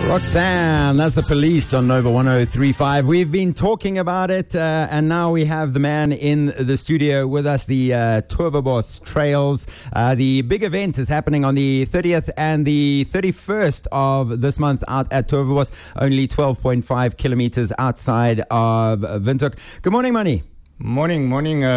Roxanne, that's the Police on Nova 103.5. We've been talking about it, and now we have the man in the studio with us, the Turvabos Trails. The big event is happening on the 30th and the 31st of this month out at Turvabos, only 12.5 kilometers outside of Windhoek. Good morning, Manny. Morning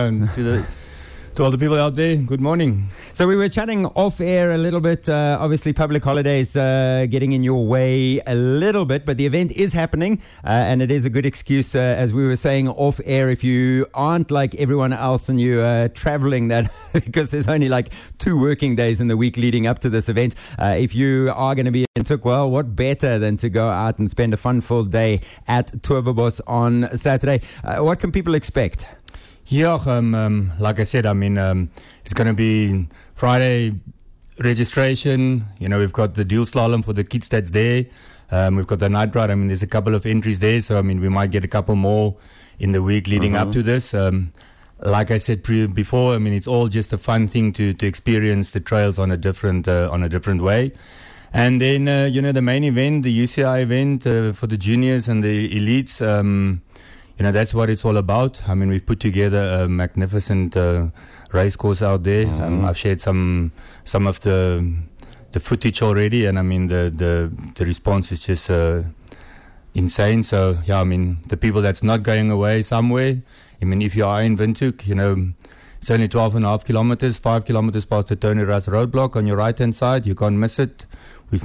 to all the people out there. Good morning. So we were chatting off air a little bit. Obviously, public holidays getting in your way a little bit, but the event is happening, and it is a good excuse, as we were saying off air, if you aren't like everyone else and you're traveling that because there's only like 2 working days in the week leading up to this event. If you are going to be in Turk, well, what better than to go out and spend a fun-filled day at Turvabos on Saturday? What can people expect? Yeah, like I said, it's going to be Friday registration. You know, we've got the dual slalom for the kids that's there. We've got the night ride. There's a couple of entries there, so we might get a couple more in the week leading up to this. Like I said before, it's all just a fun thing to experience the trails on a different way. And then the main event, the UCI event for the juniors and the elites. That's what it's all about. We've put together a magnificent race course out there. I've shared some of the footage already, and the response is just insane. So yeah, the people that's not going away somewhere. If you are in Windhoek, it's only 12.5 kilometers, 5 kilometers past the Tony Ras roadblock on your right hand side. You can't miss it. We've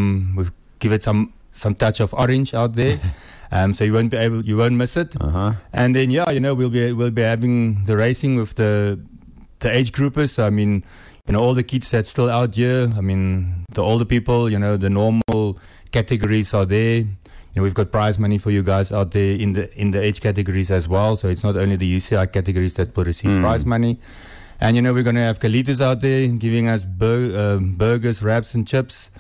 give it some touch of orange out there. So you won't miss it. And then we'll be having the racing with the age groupers. So, all the kids that's still out here. The older people. The normal categories are there. We've got prize money for you guys out there in the age categories as well. So it's not only the UCI categories that will receive prize money. And we're going to have Calitas out there giving us burgers, wraps, and chips.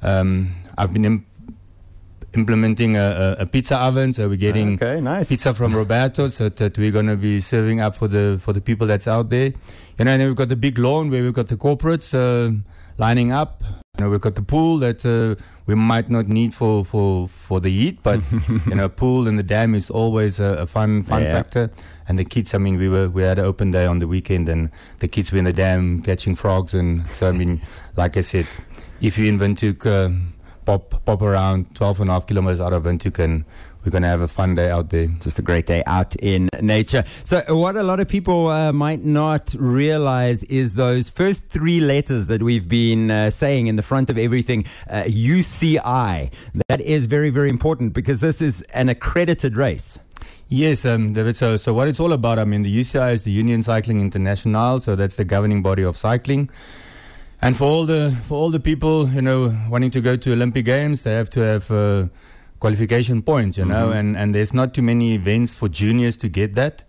I've been implementing a pizza oven, so we're getting pizza from Roberto, so that we're going to be serving up for the people that's out there. And then we've got the big lawn where we've got the corporates lining up. We've got the pool that we might not need for the heat, but pool and the dam is always a fun factor. And the kids, we had an open day on the weekend, and the kids were in the dam catching frogs, and so like I said, if you're in Windhoek, pop around 12.5 kilometers out of Windhoek, and we're going to have a fun day out there. Just a great day out in nature. So what a lot of people might not realize is those first 3 letters that we've been saying in the front of everything, UCI. That is very, very important because this is an accredited race. Yes, David. So what it's all about, the UCI is the Union Cycling International, so that's the governing body of cycling. And for all the people, wanting to go to Olympic Games, they have to have qualification points, and there's not too many events for juniors to get that.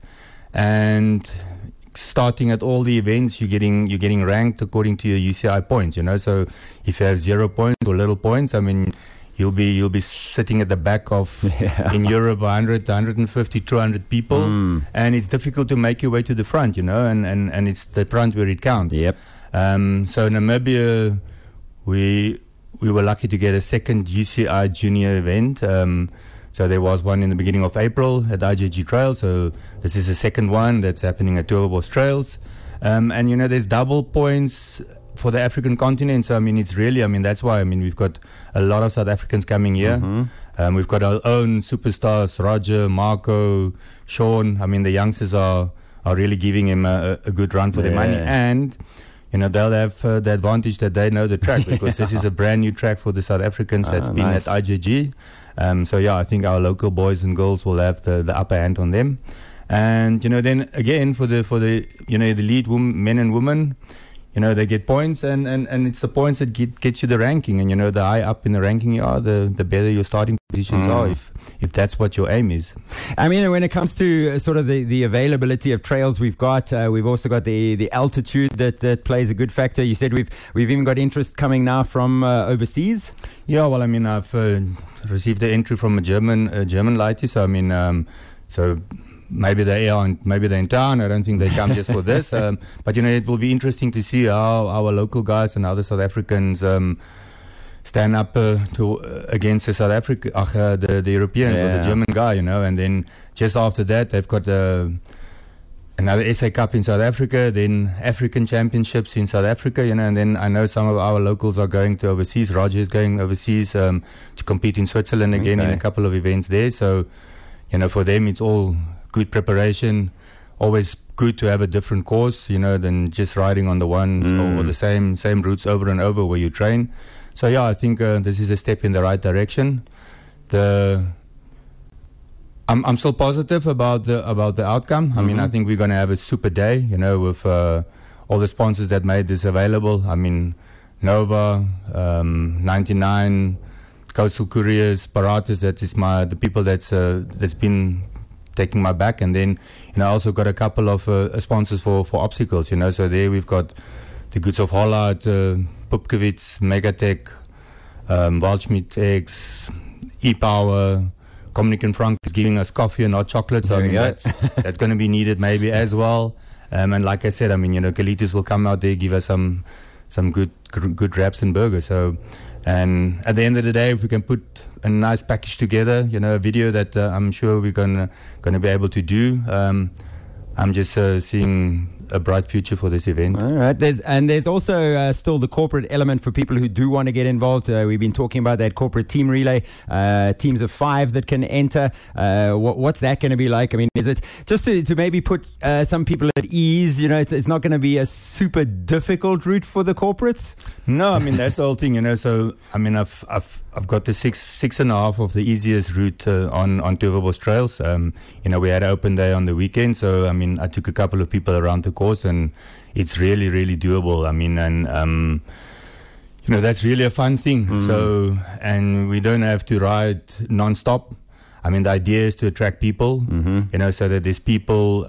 And starting at all the events, you're getting ranked according to your UCI points, So if you have 0 points or little points, you'll be sitting at the back of in Europe 100, 150, 200 people, and it's difficult to make your way to the front, and it's the front where it counts. Yep. So Namibia, we were lucky to get a second UCI junior event. So there was one in the beginning of April at IJG Trail. So this is the second one that's happening at Turvabos Trails. And there's double points for the African continent. So it's really, that's why, we've got a lot of South Africans coming here. We've got our own superstars, Roger, Marco, Sean. The youngsters are really giving him a good run for their money. And they'll have the advantage that they know the track, because this is a brand new track for the South Africans that's been at IJG. I think our local boys and girls will have the upper hand on them. And then again for the lead men and women, they get points, and it's the points that get you the ranking. And the higher up in the ranking you are, the better your starting positions are, if that's what your aim is. When it comes to sort of the availability of trails we've also got the altitude that plays a good factor. You said we've even got interest coming now from overseas. Yeah, well, I've received the entry from a German lady, so so maybe they are, maybe they're in town. I don't think they come just for this. But it will be interesting to see how our local guys and other South Africans stand up against the South Africa, the Europeans or the German guy, you know. And then just after that, they've got another SA Cup in South Africa, then African Championships in South Africa, you know. And then I know some of our locals are going to overseas. Roger is going overseas to compete in Switzerland again in a couple of events there. So, you know, for them it's all good preparation. Always good to have a different course, you know, than just riding on the ones or the same routes over and over where you train. So yeah, I think this is a step in the right direction. I'm still positive about the outcome. I mean, I think we're going to have a super day, you know, with all the sponsors that made this available. I mean, Nova, 99, Coastal Couriers, Paratus. That is the people that's been taking my back. And then, you know, I also got a couple of sponsors for obstacles, you know. So there we've got the Goods of Holland, Pupkewitz, Megatech, Waldschmidt X, E-Power, Dominican Frank is giving us coffee and hot chocolate. So I mean, that's going to be needed maybe as well. And like I said, I mean, you know, Kalitis will come out there, give us some good wraps and burgers. So, and at the end of the day, if we can put a nice package together, you know, a video that I'm sure we're gonna be able to do. I'm just seeing a bright future for this event. All right. There's also still the corporate element for people who do want to get involved. We've been talking about that corporate team relay, teams of 5 that can enter. What's that going to be like? I mean, is it just to maybe put some people at ease? You know, it's not going to be a super difficult route for the corporates. No, I mean, that's the whole thing, you know. So I mean, I've got the six and a half of the easiest route on Turvebos trails. You know, we had an open day on the weekend, so I mean, I took a couple of people around the course, and it's really, really doable. I mean, and you know, that's really a fun thing. So, and we don't have to ride non-stop. I mean, the idea is to attract people, you know, so that there's people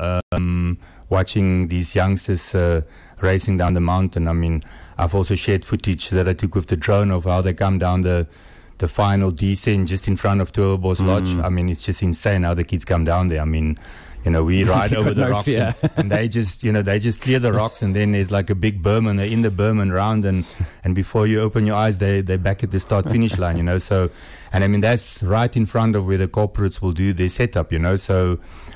watching these youngsters racing down the mountain. I mean, I've also shared footage that I took with the drone of how they come down the final descent just in front of Turvebos Lodge. I mean, it's just insane how the kids come down there. I mean, you know, we ride over the rocks and they just clear the rocks, and then there's like a big berm, and they're in the berm and round, and before you open your eyes, they're back at the start-finish line, you know. So, and I mean, that's right in front of where the corporates will do their setup, you know. So,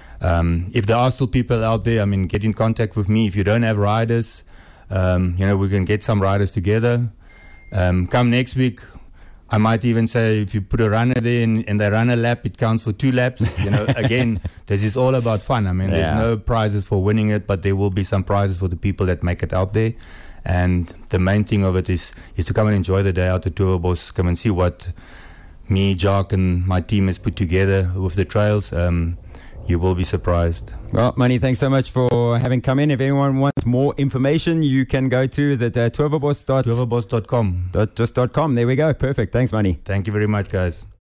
if there are still people out there, I mean, get in contact with me. If you don't have riders, you know, we can get some riders together. Come next week, I might even say if you put a runner there and they run a lap, it counts for 2 laps. You know, again, this is all about fun. I mean, there's no prizes for winning it, but there will be some prizes for the people that make it out there. And the main thing of it is to come and enjoy the day out at Turvebos. Come and see what me, Jock, and my team has put together with the trails. You will be surprised. Well, Manny, thanks so much for having come in. If anyone wants more information, you can go to, is it Turvebos.com? Turvebos.com. Just.com. There we go. Perfect. Thanks, Manny. Thank you very much, guys.